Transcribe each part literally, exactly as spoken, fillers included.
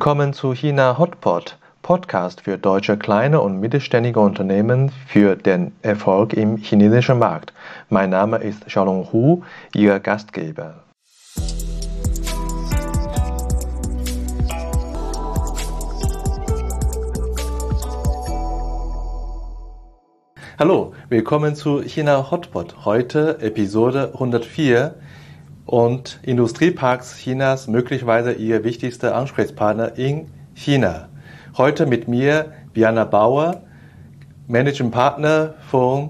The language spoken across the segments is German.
Willkommen zu China Hotpot, Podcast für deutsche kleine und mittelständige Unternehmen für den Erfolg im chinesischen Markt. Mein Name ist Xiaolong Hu, Ihr Gastgeber. Hallo, willkommen zu China Hotpot. Heute Episode hundertvier und Industrieparks Chinas möglicherweise Ihr wichtigster Ansprechpartner in China. Heute mit mir Biana Bauer, Managing Partner von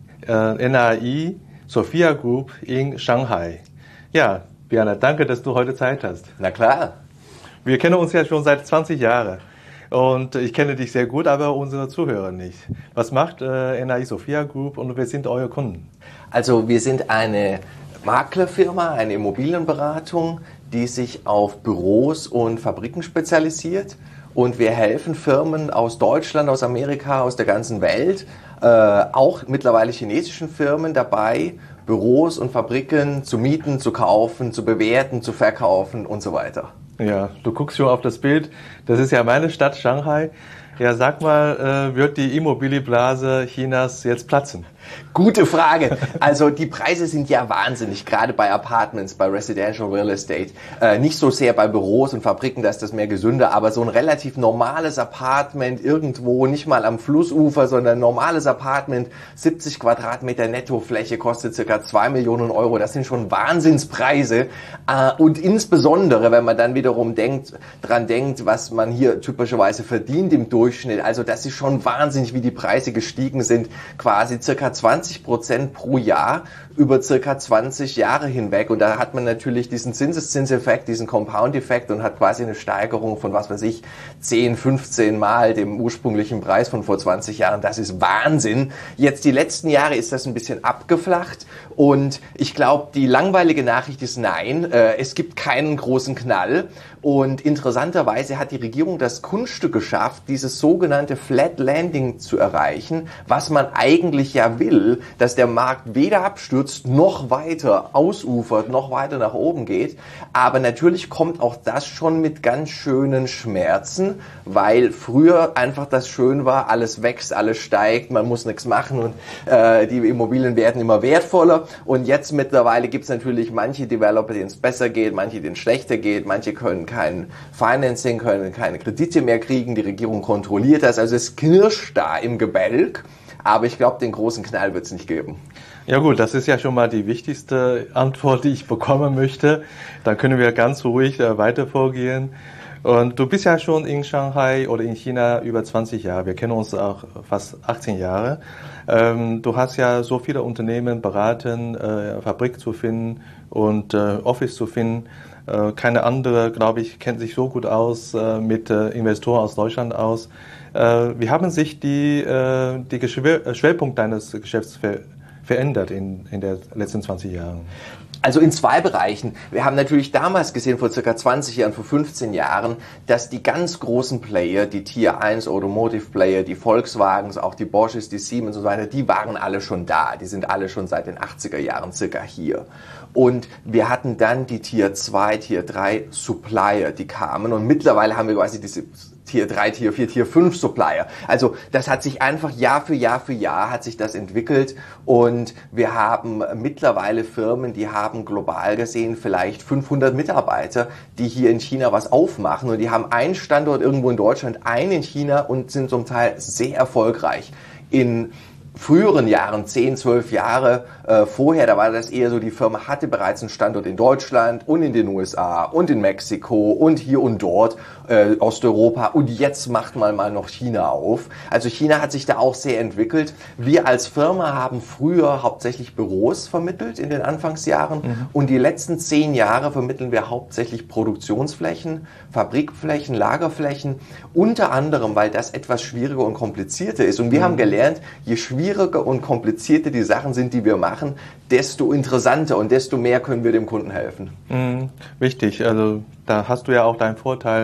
äh, N A I Sophia Group in Shanghai. Ja, Biana, danke, dass du heute Zeit hast. Na klar. Wir kennen uns ja schon seit zwanzig Jahren. Und ich kenne dich sehr gut, aber unsere Zuhörer nicht. Was macht äh, N A I Sophia Group und wer sind eure Kunden? Also wir sind eine Maklerfirma, eine Immobilienberatung, die sich auf Büros und Fabriken spezialisiert. Und wir helfen Firmen aus Deutschland, aus Amerika, aus der ganzen Welt, äh, auch mittlerweile chinesischen Firmen dabei, Büros und Fabriken zu mieten, zu kaufen, zu bewerten, zu verkaufen und so weiter. Ja, du guckst schon auf das Bild. Das ist ja meine Stadt, Shanghai. Ja, sag mal, äh, wird die Immobilienblase Chinas jetzt platzen? Gute Frage. Also die Preise sind ja wahnsinnig, gerade bei Apartments, bei Residential Real Estate. Äh, nicht so sehr bei Büros und Fabriken, da ist das mehr gesünder, aber so ein relativ normales Apartment irgendwo, nicht mal am Flussufer, sondern ein normales Apartment, siebzig Quadratmeter Nettofläche, kostet circa zwei Millionen Euro. Das sind schon Wahnsinnspreise. Äh, und insbesondere, wenn man dann wiederum denkt, dran denkt, was man hier typischerweise verdient im Durchschnitt. Also das ist schon wahnsinnig, wie die Preise gestiegen sind, quasi circa zwanzig Prozent pro Jahr über circa zwanzig Jahre hinweg. Und da hat man natürlich diesen Zinseszinseffekt, diesen Compound-Effekt und hat quasi eine Steigerung von, was weiß ich, zehn, fünfzehn Mal dem ursprünglichen Preis von vor zwanzig Jahren. Das ist Wahnsinn. Jetzt die letzten Jahre ist das ein bisschen abgeflacht und ich glaube, die langweilige Nachricht ist nein, äh, es gibt keinen großen Knall. Und interessanterweise hat die Regierung das Kunststück geschafft, dieses sogenannte Flat Landing zu erreichen, was man eigentlich ja will, dass der Markt weder abstürzt, noch weiter ausufert, noch weiter nach oben geht. Aber natürlich kommt auch das schon mit ganz schönen Schmerzen, weil früher einfach das schön war, alles wächst, alles steigt, man muss nichts machen und äh, die Immobilien werden immer wertvoller. Und jetzt mittlerweile gibt es natürlich manche Developer, denen es besser geht, manche, denen es schlechter geht, manche können kein Financing, können keine Kredite mehr kriegen, die Regierung kontrolliert das, also es knirscht da im Gebälk, aber ich glaube, den großen Knall wird es nicht geben. Ja gut, das ist ja schon mal die wichtigste Antwort, die ich bekommen möchte. Dann können wir ganz ruhig äh, weiter vorgehen. Und du bist ja schon in Shanghai oder in China über zwanzig Jahre. Wir kennen uns auch fast achtzehn Jahre. Ähm, du hast ja so viele Unternehmen beraten, äh, Fabrik zu finden und äh, Office zu finden. Äh, keine andere, glaube ich, kennt sich so gut aus äh, mit äh, Investoren aus Deutschland aus. Äh, wie haben sich die, äh, die Geschw- Schwerpunkt deines Geschäfts ver- verändert in, in den letzten zwanzig Jahren? Also in zwei Bereichen. Wir haben natürlich damals gesehen, vor circa zwanzig Jahren, vor fünfzehn Jahren, dass die ganz großen Player, die Tier eins Automotive Player, die Volkswagens, auch die Bosch's, die Siemens und so weiter, die waren alle schon da. Die sind alle schon seit den achtziger Jahren circa hier. Und wir hatten dann die Tier zwei, Tier drei Supplier, die kamen. Und mittlerweile haben wir quasi diese Tier drei, Tier vier, Tier fünf Supplier. Also das hat sich einfach Jahr für Jahr für Jahr hat sich das entwickelt und wir haben mittlerweile Firmen, die haben global gesehen vielleicht fünfhundert Mitarbeiter, die hier in China was aufmachen und die haben einen Standort irgendwo in Deutschland, einen in China und sind zum Teil sehr erfolgreich. In früheren Jahren, zehn, zwölf Jahre äh, vorher, da war das eher so, die Firma hatte bereits einen Standort in Deutschland und in den U S A und in Mexiko und hier und dort, äh, Osteuropa und jetzt macht man mal noch China auf. Also China hat sich da auch sehr entwickelt. Wir als Firma haben früher hauptsächlich Büros vermittelt in den Anfangsjahren mhm. und die letzten zehn Jahre vermitteln wir hauptsächlich Produktionsflächen, Fabrikflächen, Lagerflächen, unter anderem, weil das etwas schwieriger und komplizierter ist. Und wir mhm. haben gelernt, je schwieriger und komplizierter die Sachen sind, die wir machen, desto interessanter und desto mehr können wir dem Kunden helfen. Mhm, wichtig, also da hast du ja auch deinen Vorteil,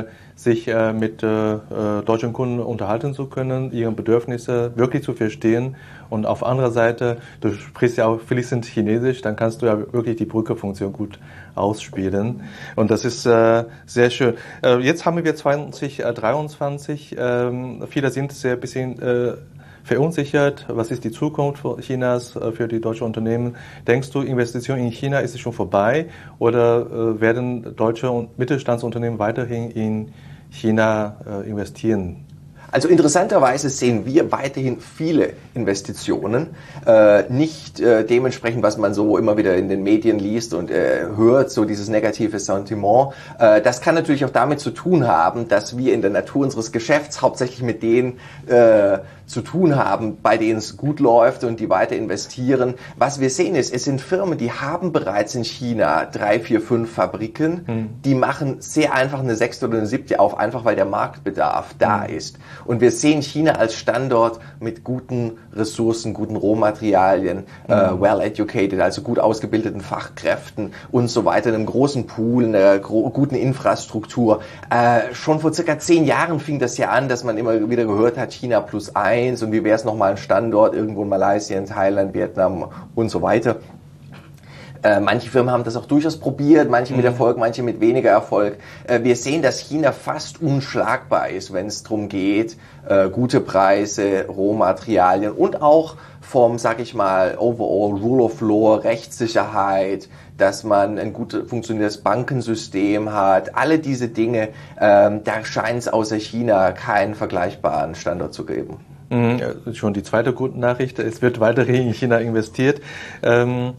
sich äh, mit äh, deutschen Kunden unterhalten zu können, ihre Bedürfnisse wirklich zu verstehen. Und auf anderer Seite, du sprichst ja auch fließend Chinesisch, dann kannst du ja wirklich die Brückefunktion gut ausspielen. Und das ist äh, sehr schön. Äh, jetzt haben wir zwanzig dreiundzwanzig. Ähm, viele sind sehr bisschen äh, verunsichert. Was ist die Zukunft Chinas für die deutschen Unternehmen? Denkst du, Investition in China ist schon vorbei oder äh, werden deutsche Mittelstandsunternehmen weiterhin in China äh, investieren? Also interessanterweise sehen wir weiterhin viele Investitionen, äh, nicht äh, dementsprechend, was man so immer wieder in den Medien liest und äh, hört, so dieses negative Sentiment. Äh, das kann natürlich auch damit zu tun haben, dass wir in der Natur unseres Geschäfts hauptsächlich mit denen äh, zu tun haben, bei denen es gut läuft und die weiter investieren. Was wir sehen ist, es sind Firmen, die haben bereits in China drei, vier, fünf Fabriken, hm. die machen sehr einfach eine sechste oder eine siebte auf, einfach weil der Marktbedarf da hm. ist. Und wir sehen China als Standort mit guten Ressourcen, guten Rohmaterialien, mhm. äh, well educated, also gut ausgebildeten Fachkräften und so weiter, einem großen Pool, einer gro- guten Infrastruktur. Äh, schon vor circa zehn Jahren fing das ja an, dass man immer wieder gehört hat, China plus eins und wie wäre es nochmal ein Standort irgendwo in Malaysia, in Thailand, Vietnam und so weiter. Äh, manche Firmen haben das auch durchaus probiert, manche mit Erfolg, manche mit weniger Erfolg. Äh, wir sehen, dass China fast unschlagbar ist, wenn es darum geht, äh, gute Preise, Rohmaterialien und auch vom, sag ich mal, overall Rule of Law, Rechtssicherheit, dass man ein gut funktionierendes Bankensystem hat. Alle diese Dinge, ähm, da scheint es außer China keinen vergleichbaren Standort zu geben. Mhm, schon die zweite gute Nachricht, es wird weiterhin in China investiert. Ähm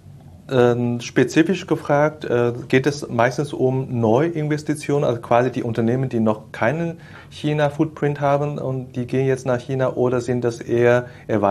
Spezifisch gefragt, geht es meistens um Neuinvestitionen, also quasi die Unternehmen, die noch keinen China-Footprint haben und die gehen jetzt nach China, oder sind das eher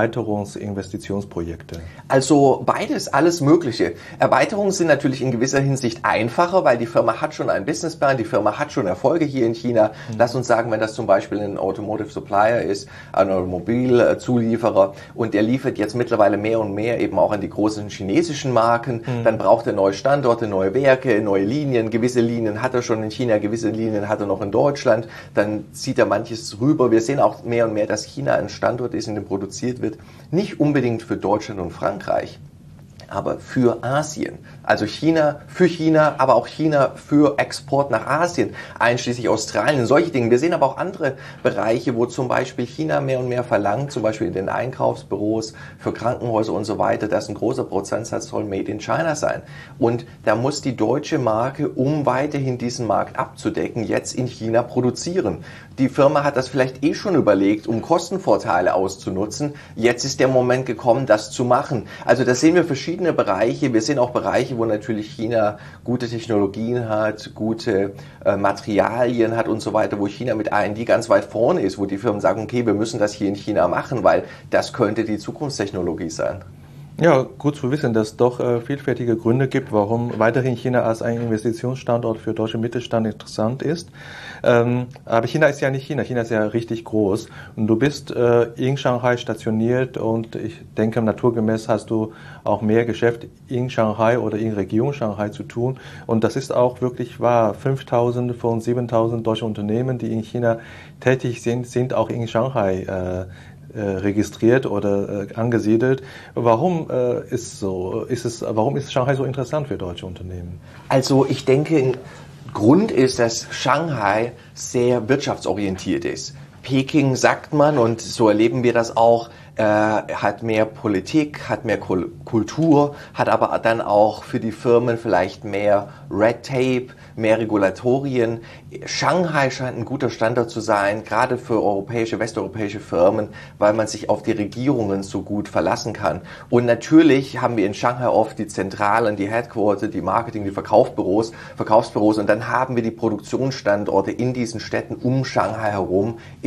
Erweiterungsinvestitionsprojekte? Also beides, alles Mögliche. Erweiterungen sind natürlich in gewisser Hinsicht einfacher, weil die Firma hat schon einen Businessplan, die Firma hat schon Erfolge hier in China. Mhm. Lass uns sagen, wenn das zum Beispiel ein Automotive Supplier ist, ein Automobilzulieferer und der liefert jetzt mittlerweile mehr und mehr eben auch an die großen chinesischen Marken, Mhm. dann braucht er neue Standorte, neue Werke, neue Linien. Gewisse Linien hat er schon in China, gewisse Linien hat er noch in Deutschland. Dann zieht er manches rüber. Wir sehen auch mehr und mehr, dass China ein Standort ist, in dem produziert wird. Nicht unbedingt für Deutschland und Frankreich, aber für Asien. Also China für China, aber auch China für Export nach Asien, einschließlich Australien, solche Dinge. Wir sehen aber auch andere Bereiche, wo zum Beispiel China mehr und mehr verlangt, zum Beispiel in den Einkaufsbüros, für Krankenhäuser und so weiter, dass ein großer Prozentsatz soll Made in China sein. Und da muss die deutsche Marke, um weiterhin diesen Markt abzudecken, jetzt in China produzieren. Die Firma hat das vielleicht eh schon überlegt, um Kostenvorteile auszunutzen. Jetzt ist der Moment gekommen, das zu machen. Also da sehen wir verschiedene Bereiche. Wir sehen auch Bereiche, wo natürlich China gute Technologien hat, gute äh, Materialien hat und so weiter, wo China mit R und D ganz weit vorne ist, wo die Firmen sagen, okay, wir müssen das hier in China machen, weil das könnte die Zukunftstechnologie sein. Ja, gut zu wissen, dass es doch äh, vielfältige Gründe gibt, warum weiterhin China als ein Investitionsstandort für deutsche Mittelstand interessant ist. Ähm, aber China ist ja nicht China. China ist ja richtig groß. Und du bist äh, in Shanghai stationiert und ich denke, naturgemäß hast du auch mehr Geschäft in Shanghai oder in Region Shanghai zu tun. Und das ist auch wirklich wahr. fünftausend von siebentausend deutsche Unternehmen, die in China tätig sind, sind auch in Shanghai äh, registriert oder äh, angesiedelt. Warum äh, ist so? Ist es? Warum ist Shanghai so interessant für deutsche Unternehmen? Also ich denke, ein Grund ist, dass Shanghai sehr wirtschaftsorientiert ist. Peking, sagt man, und so erleben wir das auch, äh, hat mehr Politik, hat mehr Kul- Kultur, hat aber dann auch für die Firmen vielleicht mehr Red Tape, mehr Regulatorien. Shanghai scheint ein guter Standort zu sein, gerade für europäische, westeuropäische Firmen, weil man sich auf die Regierungen so gut verlassen kann. Und natürlich haben wir in Shanghai oft die Zentralen, die Headquarter, die Marketing, die Verkaufsbüros, Verkaufsbüros und dann haben wir die Produktionsstandorte in diesen Städten um Shanghai herum,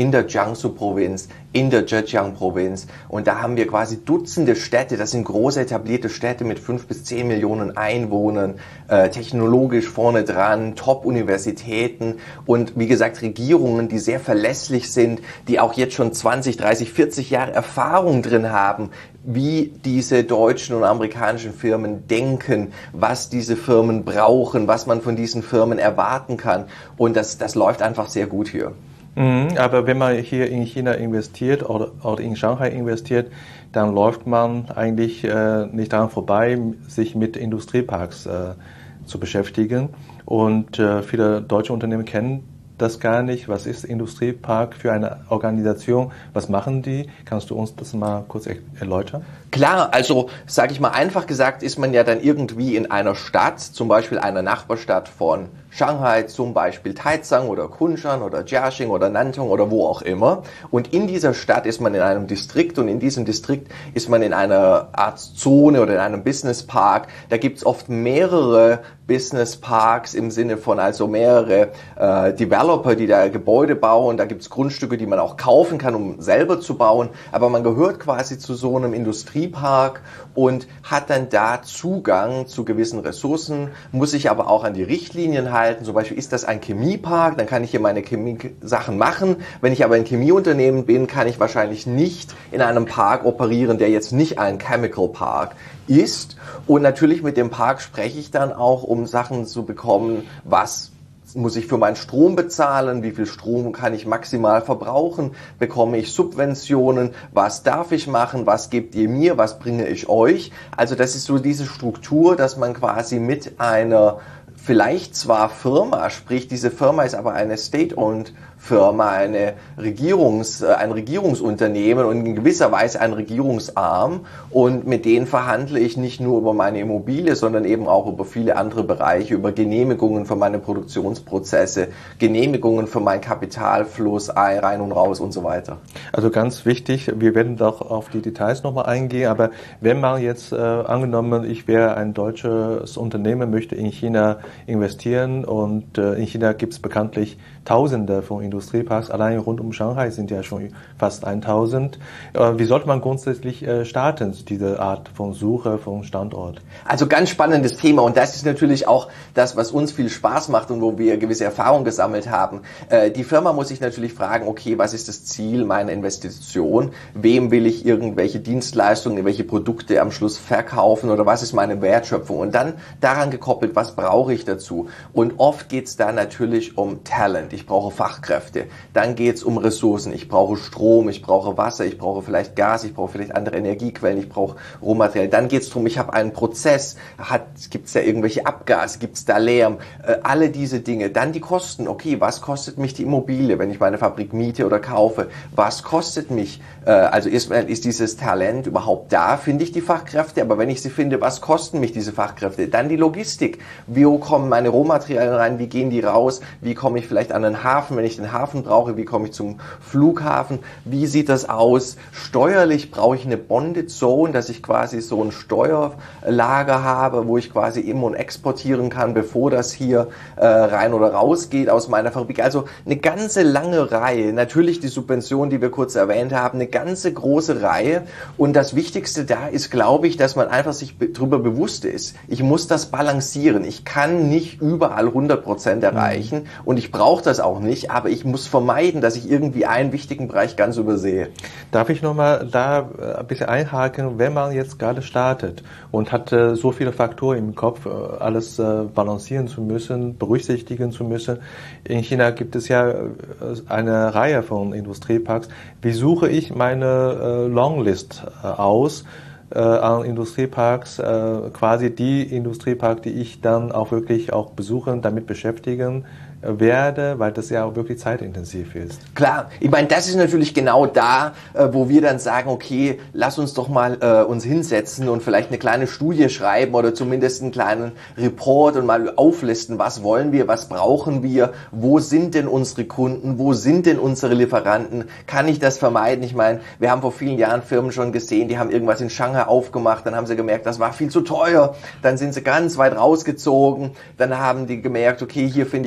in der Jiangsu-Provinz, in der Zhejiang-Provinz. Und da haben wir quasi Dutzende Städte, das sind große etablierte Städte mit fünf bis zehn Millionen Einwohnern, äh, technologisch vorne dran, Top-Universitäten und wie gesagt Regierungen, die sehr verlässlich sind, die auch jetzt schon zwanzig, dreißig, vierzig Jahre Erfahrung drin haben, wie diese deutschen und amerikanischen Firmen denken, was diese Firmen brauchen, was man von diesen Firmen erwarten kann. Und das, das läuft einfach sehr gut hier. Mhm, aber wenn man hier in China investiert oder, oder in Shanghai investiert, dann läuft man eigentlich äh, nicht daran vorbei, sich mit Industrieparks äh, zu beschäftigen. Und äh, viele deutsche Unternehmen kennen das gar nicht. Was ist Industriepark für eine Organisation? Was machen die? Kannst du uns das mal kurz erläutern? Klar, also sage ich mal einfach gesagt, ist man ja dann irgendwie in einer Stadt, zum Beispiel einer Nachbarstadt von Shanghai, zum Beispiel Taizang oder Kunshan oder Jiaxing oder Nantong oder wo auch immer. Und in dieser Stadt ist man in einem Distrikt und in diesem Distrikt ist man in einer Art Zone oder in einem Business Park. Da gibt's oft mehrere Business Parks im Sinne von also mehrere äh, Developer, die da Gebäude bauen. Da gibt's Grundstücke, die man auch kaufen kann, um selber zu bauen. Aber man gehört quasi zu so einem Industriepark und hat dann da Zugang zu gewissen Ressourcen, muss sich aber auch an die Richtlinien halten. Zum Beispiel ist das ein Chemiepark, dann kann ich hier meine Chemie-Sachen machen. Wenn ich aber ein Chemieunternehmen bin, kann ich wahrscheinlich nicht in einem Park operieren, der jetzt nicht ein Chemical Park ist. Und natürlich mit dem Park spreche ich dann auch, um Sachen zu bekommen, was muss ich für meinen Strom bezahlen, wie viel Strom kann ich maximal verbrauchen, bekomme ich Subventionen, was darf ich machen, was gebt ihr mir, was bringe ich euch. Also das ist so diese Struktur, dass man quasi mit einer vielleicht zwar Firma, sprich diese Firma ist aber eine State-owned Firma, eine Regierungs, ein Regierungsunternehmen und in gewisser Weise ein Regierungsarm und mit denen verhandle ich nicht nur über meine Immobilie, sondern eben auch über viele andere Bereiche, über Genehmigungen für meine Produktionsprozesse, Genehmigungen für meinen Kapitalfluss, rein und raus und so weiter. Also ganz wichtig, wir werden doch auf die Details nochmal eingehen, aber wenn man jetzt äh, angenommen, ich wäre ein deutsches Unternehmen, möchte in China investieren und äh, in China gibt es bekanntlich Tausende von Industrieparks, allein rund um Shanghai sind ja schon fast tausend. Äh, wie sollte man grundsätzlich äh, starten, diese Art von Suche, von Standort? Also ganz spannendes Thema und das ist natürlich auch das, was uns viel Spaß macht und wo wir gewisse Erfahrungen gesammelt haben. Äh, die Firma muss sich natürlich fragen, okay, was ist das Ziel meiner Investition? Wem will ich irgendwelche Dienstleistungen, welche Produkte am Schluss verkaufen oder was ist meine Wertschöpfung? Und dann daran gekoppelt, was brauche ich dazu? Und oft geht es da natürlich um Talent. Ich brauche Fachkräfte. Dann geht es um Ressourcen. Ich brauche Strom, ich brauche Wasser, ich brauche vielleicht Gas, ich brauche vielleicht andere Energiequellen, ich brauche Rohmaterial. Dann geht es darum, ich habe einen Prozess. Gibt es da irgendwelche Abgase? Gibt es da Lärm? Äh, alle diese Dinge. Dann die Kosten. Okay, was kostet mich die Immobilie, wenn ich meine Fabrik miete oder kaufe? Was kostet mich? Äh, also ist, ist dieses Talent überhaupt da? Finde ich die Fachkräfte? Aber wenn ich sie finde, was kosten mich diese Fachkräfte? Dann die Logistik. Wie kommen meine Rohmaterialien rein? Wie gehen die raus? Wie komme ich vielleicht an einen Hafen, wenn ich den Hafen brauche, wie komme ich zum Flughafen, wie sieht das aus? Steuerlich brauche ich eine Bonded Zone, dass ich quasi so ein Steuerlager habe, wo ich quasi im- und exportieren kann, bevor das hier äh, rein oder raus geht aus meiner Fabrik. Also eine ganze lange Reihe, natürlich die Subventionen, die wir kurz erwähnt haben, eine ganze große Reihe und das Wichtigste da ist, glaube ich, dass man einfach sich be- darüber bewusst ist, ich muss das balancieren, ich kann nicht überall hundert Prozent erreichen mhm. und ich brauche das auch nicht, aber ich muss vermeiden, dass ich irgendwie einen wichtigen Bereich ganz übersehe. Darf ich nochmal da ein bisschen einhaken, wenn man jetzt gerade startet und hat äh, so viele Faktoren im Kopf, äh, alles äh, balancieren zu müssen, berücksichtigen zu müssen. In China gibt es ja äh, eine Reihe von Industrieparks. Wie suche ich meine äh, Longlist äh, aus? an Industrieparks, äh, quasi die Industriepark, die ich dann auch wirklich auch besuchen, damit beschäftigen werde, weil das ja auch wirklich zeitintensiv ist. Klar, ich meine, das ist natürlich genau da, äh, wo wir dann sagen, okay, lass uns doch mal äh, uns hinsetzen und vielleicht eine kleine Studie schreiben oder zumindest einen kleinen Report und mal auflisten, was wollen wir, was brauchen wir, wo sind denn unsere Kunden, wo sind denn unsere Lieferanten, kann ich das vermeiden? Ich meine, wir haben vor vielen Jahren Firmen schon gesehen, die haben irgendwas in Shanghai aufgemacht, dann haben sie gemerkt, das war viel zu teuer, dann sind sie ganz weit rausgezogen, dann haben die gemerkt, okay, hier finde ich jetzt weder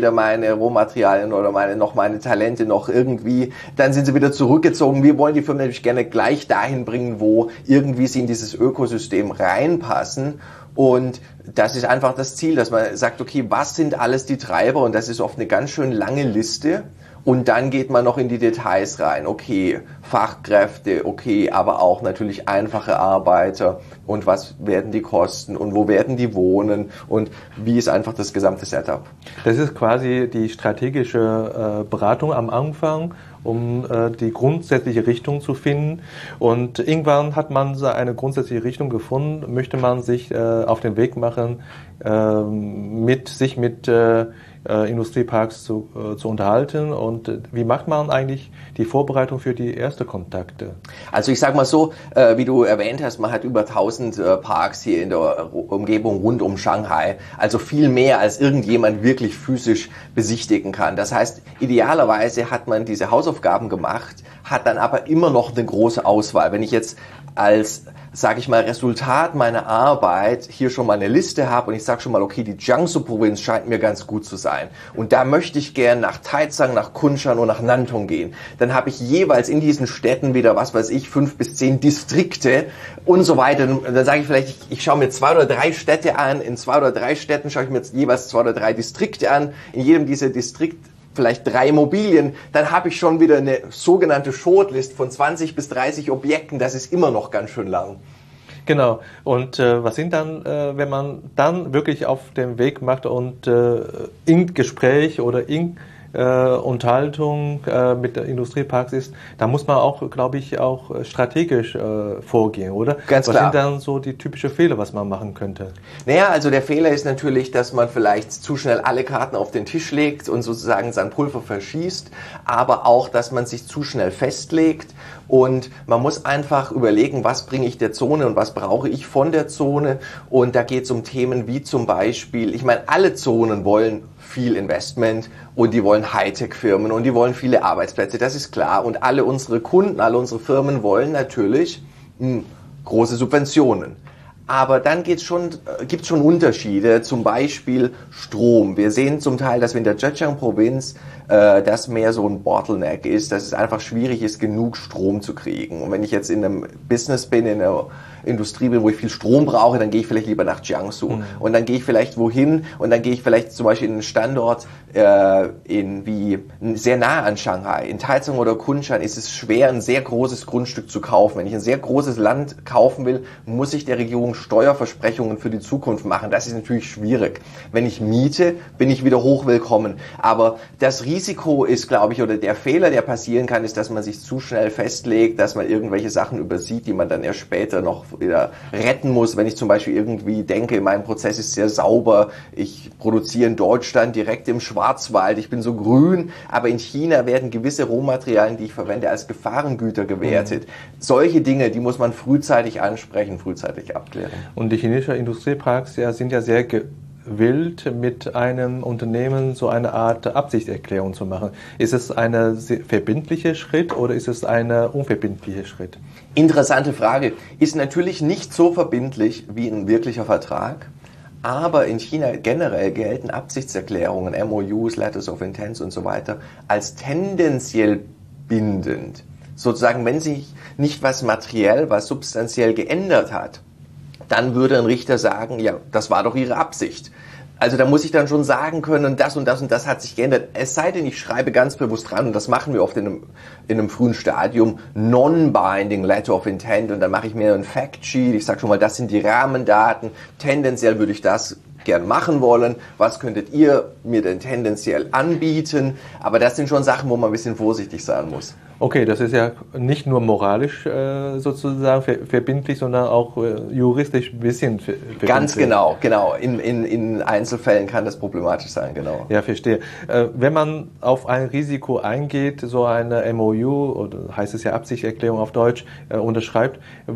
weder meine Rohmaterialien oder meine, noch meine Talente noch irgendwie. Dann sind sie wieder zurückgezogen. Wir wollen die Firmen nämlich gerne gleich dahin bringen, wo irgendwie sie in dieses Ökosystem reinpassen. Und das ist einfach das Ziel, dass man sagt, okay, was sind alles die Treiber? Und das ist oft eine ganz schön lange Liste. Und dann geht man noch in die Details rein. Okay, Fachkräfte, okay, aber auch natürlich einfache Arbeiter. Und was werden die kosten? Und wo werden die wohnen? Und wie ist einfach das gesamte Setup? Das ist quasi die strategische äh, Beratung am Anfang, um äh, die grundsätzliche Richtung zu finden. Und irgendwann hat man so eine grundsätzliche Richtung gefunden, möchte man sich äh, auf den Weg machen, äh, mit sich mit äh, äh, Industrieparks zu, äh, zu unterhalten. Und äh, wie macht man eigentlich die Vorbereitung für die ersten Kontakte? Also ich sag mal so, äh, wie du erwähnt hast, man hat über tausend äh, Parks hier in der Umgebung rund um Shanghai. Also viel mehr, als irgendjemand wirklich physisch besichtigen kann. Das heißt, idealerweise hat man diese Hausaufgaben gemacht, hat dann aber immer noch eine große Auswahl. Wenn ich jetzt als, sage ich mal, Resultat meiner Arbeit hier schon mal eine Liste habe und ich sage schon mal, okay, die Jiangsu-Provinz scheint mir ganz gut zu sein und da möchte ich gern nach Taizang, nach Kunshan und nach Nantong gehen, dann habe ich jeweils in diesen Städten wieder, was weiß ich, fünf bis zehn Distrikte und so weiter. Dann sage ich vielleicht, ich, ich schaue mir zwei oder drei Städte an, in zwei oder drei Städten schaue ich mir jetzt jeweils zwei oder drei Distrikte an, in jedem dieser Distrikte vielleicht drei Immobilien, dann habe ich schon wieder eine sogenannte Shortlist von zwanzig bis dreißig Objekten. Das ist immer noch ganz schön lang. Genau. Und äh, was sind dann, äh, wenn man dann wirklich auf den Weg macht und äh, in Gespräch oder in äh, Unterhaltung äh, mit der Industrieparks ist, da muss man auch, glaube ich, auch strategisch äh, vorgehen, oder? Ganz was klar. sind dann so die typischen Fehler, was man machen könnte? Naja, also der Fehler ist natürlich, dass man vielleicht zu schnell alle Karten auf den Tisch legt und sozusagen sein Pulver verschießt, aber auch, dass man sich zu schnell festlegt und man muss einfach überlegen, was bringe ich der Zone und was brauche ich von der Zone und da geht es um Themen wie zum Beispiel, ich meine, alle Zonen wollen viel Investment und die wollen Hightech-Firmen und die wollen viele Arbeitsplätze, das ist klar. Und alle unsere Kunden, alle unsere Firmen wollen natürlich mh, große Subventionen. Aber dann geht's schon, äh, gibt's schon Unterschiede, zum Beispiel Strom. Wir sehen zum Teil, dass wir in der Zhejiang-Provinz äh, das mehr so ein Bottleneck ist, dass es einfach schwierig ist, genug Strom zu kriegen. Und wenn ich jetzt in einem Business bin, in einer Industrie bin, wo ich viel Strom brauche, dann gehe ich vielleicht lieber nach Jiangsu. Mhm. Und dann gehe ich vielleicht wohin und dann gehe ich vielleicht zum Beispiel in einen Standort äh, in wie sehr nah an Shanghai. In Taizong oder Kunshan ist es schwer, ein sehr großes Grundstück zu kaufen. Wenn ich ein sehr großes Land kaufen will, muss ich der Regierung Steuerversprechungen für die Zukunft machen. Das ist natürlich schwierig. Wenn ich miete, bin ich wieder hochwillkommen. Aber das Risiko ist, glaube ich, oder der Fehler, der passieren kann, ist, dass man sich zu schnell festlegt, dass man irgendwelche Sachen übersieht, die man dann erst später noch wieder retten muss. Wenn ich zum Beispiel irgendwie denke, mein Prozess ist sehr sauber, ich produziere in Deutschland direkt im Schwarzwald, ich bin so grün, aber in China werden gewisse Rohmaterialien, die ich verwende, als Gefahrengüter gewertet. Mhm. Solche Dinge, die muss man frühzeitig ansprechen, frühzeitig abklären. Und die chinesischen Industrieparks ja, sind ja sehr gewillt, mit einem Unternehmen so eine Art Absichtserklärung zu machen. Ist es ein verbindlicher Schritt oder ist es ein unverbindlicher Schritt? Interessante Frage. Ist natürlich nicht so verbindlich wie ein wirklicher Vertrag, aber in China generell gelten Absichtserklärungen, M O Us, Letters of Intent und so weiter, als tendenziell bindend. Sozusagen, wenn sich nicht was materiell, was substanziell geändert hat, dann würde ein Richter sagen, ja, das war doch Ihre Absicht. Also da muss ich dann schon sagen können, das und das und das hat sich geändert. Es sei denn, ich schreibe ganz bewusst dran, und das machen wir oft in einem, in einem frühen Stadium, Non-Binding Letter of Intent, und dann mache ich mir ein Fact-Sheet, ich sage schon mal, das sind die Rahmendaten, tendenziell würde ich das gern machen wollen, was könntet ihr mir denn tendenziell anbieten, aber das sind schon Sachen, wo man ein bisschen vorsichtig sein muss. Okay, das ist ja nicht nur moralisch äh, sozusagen ver verbindlich, sondern auch äh, juristisch ein bisschen verbindlich. Ganz genau, genau. In, in, in Einzelfällen kann das problematisch sein, genau. Ja, verstehe. Äh, wenn man auf ein Risiko eingeht, so eine M O U, oder heißt es ja Absichtserklärung auf Deutsch, äh, unterschreibt,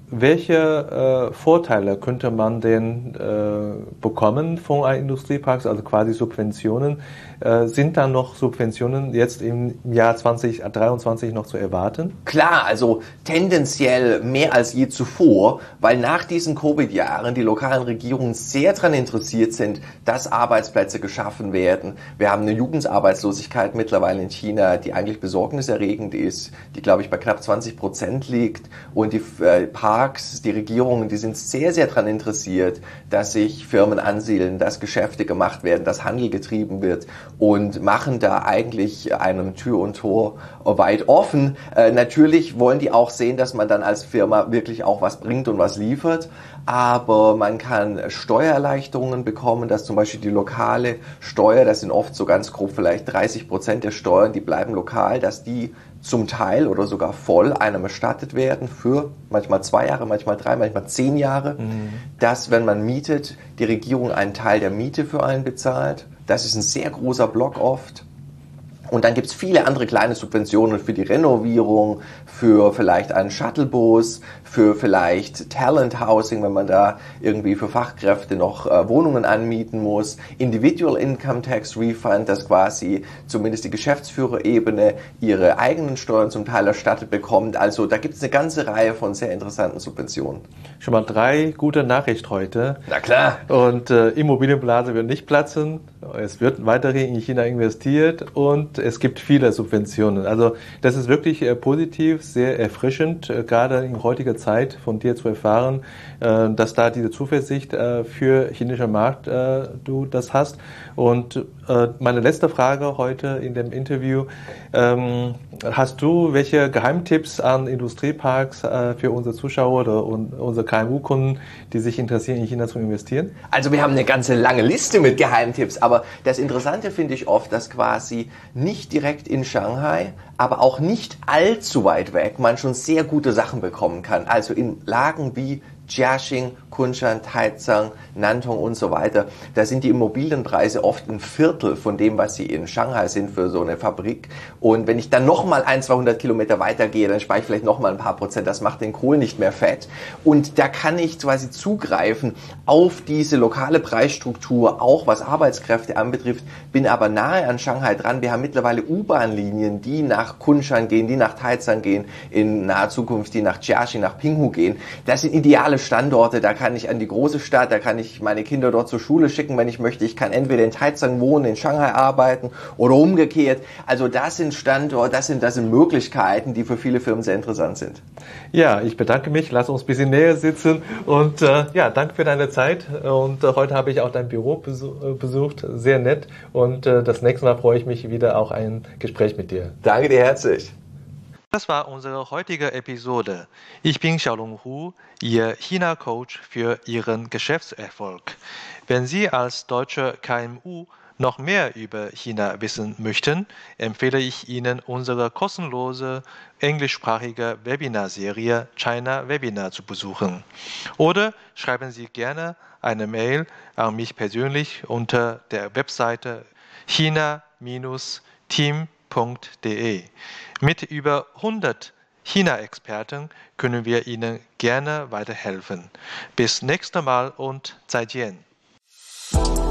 welche äh, Vorteile könnte man denn äh, bekommen von einem Industriepark, also quasi Subventionen? Äh, sind da noch Subventionen jetzt im Jahr zwanzig dreiundzwanzig noch zu erwarten? Klar, also tendenziell mehr als je zuvor, weil nach diesen Covid-Jahren die lokalen Regierungen sehr daran interessiert sind, dass Arbeitsplätze geschaffen werden. Wir haben eine Jugendarbeitslosigkeit mittlerweile in China, die eigentlich besorgniserregend ist, die, glaube ich, bei knapp zwanzig Prozent liegt. Und die äh, Parks, die Regierungen, die sind sehr, sehr daran interessiert, dass sich Firmen ansiedeln, dass Geschäfte gemacht werden, dass Handel getrieben wird und machen da eigentlich einem Tür und Tor weit offen. Äh, natürlich wollen die auch sehen, dass man dann als Firma wirklich auch was bringt und was liefert, aber man kann Steuererleichterungen bekommen, dass zum Beispiel die lokale Steuer, das sind oft so ganz grob vielleicht dreißig Prozent der Steuern, die bleiben lokal, dass die zum Teil oder sogar voll einem erstattet werden für manchmal zwei Jahre, manchmal drei, manchmal zehn Jahre, mhm. dass, wenn man mietet, die Regierung einen Teil der Miete für einen bezahlt. Das ist ein sehr großer Block oft. Und dann gibt es viele andere kleine Subventionen für die Renovierung, für vielleicht einen Shuttlebus, für vielleicht Talent Housing, wenn man da irgendwie für Fachkräfte noch äh, Wohnungen anmieten muss. Individual Income Tax Refund, dass quasi zumindest die Geschäftsführerebene ihre eigenen Steuern zum Teil erstattet bekommt. Also da gibt es eine ganze Reihe von sehr interessanten Subventionen. Schon mal drei gute Nachrichten heute. Na klar. Und äh, Immobilienblase wird nicht platzen. Es wird weiterhin in China investiert und es gibt viele Subventionen. Also das ist wirklich äh, positiv, sehr erfrischend, äh, gerade in heutiger Zeit von dir zu erfahren, äh, dass da diese Zuversicht äh, für chinesischen Markt äh, du das hast. Und äh, meine letzte Frage heute in dem Interview, ähm, hast du welche Geheimtipps an Industrieparks äh, für unsere Zuschauer oder un- unsere K M U-Kunden, die sich interessieren, in China zu investieren? Also wir haben eine ganze lange Liste mit Geheimtipps, aber das Interessante finde ich oft, dass quasi nicht direkt in Shanghai, aber auch nicht allzu weit weg man schon sehr gute Sachen bekommen kann. Also in Lagen wie Jiaxing, Kunshan, Taicang, Nantong und so weiter, da sind die Immobilienpreise oft ein Viertel von dem, was sie in Shanghai sind für so eine Fabrik. Und wenn ich dann nochmal ein, zweihundert Kilometer weitergehe, dann spare ich vielleicht nochmal ein paar Prozent. Das macht den Kohl nicht mehr fett. Und da kann ich quasi zugreifen auf diese lokale Preisstruktur, auch was Arbeitskräfte anbetrifft, bin aber nahe an Shanghai dran. Wir haben mittlerweile U-Bahn-Linien, die nach Kunshan gehen, die nach Taicang gehen, in naher Zukunft die nach Jiaxing, nach Pinghu gehen. Das sind ideale Standorte, da kann ich an die große Stadt, da kann ich meine Kinder dort zur Schule schicken, wenn ich möchte. Ich kann entweder in Taicang wohnen, in Shanghai arbeiten oder umgekehrt. Also das sind Standorte, das sind, das sind Möglichkeiten, die für viele Firmen sehr interessant sind. Ja, ich bedanke mich, lass uns ein bisschen näher sitzen und äh, ja, danke für deine Zeit und äh, heute habe ich auch dein Büro besuch, besucht, sehr nett und äh, das nächste Mal freue ich mich wieder auf ein Gespräch mit dir. Danke dir herzlich. Das war unsere heutige Episode. Ich bin Xiaolong Hu, Ihr China-Coach für Ihren Geschäftserfolg. Wenn Sie als deutsche K M U noch mehr über China wissen möchten, empfehle ich Ihnen unsere kostenlose englischsprachige Webinarserie China Webinar zu besuchen. Oder schreiben Sie gerne eine Mail an mich persönlich unter der Webseite china Bindestrich team punkt de. Mit über hundert China-Experten können wir Ihnen gerne weiterhelfen. Bis nächstes Mal und 再见.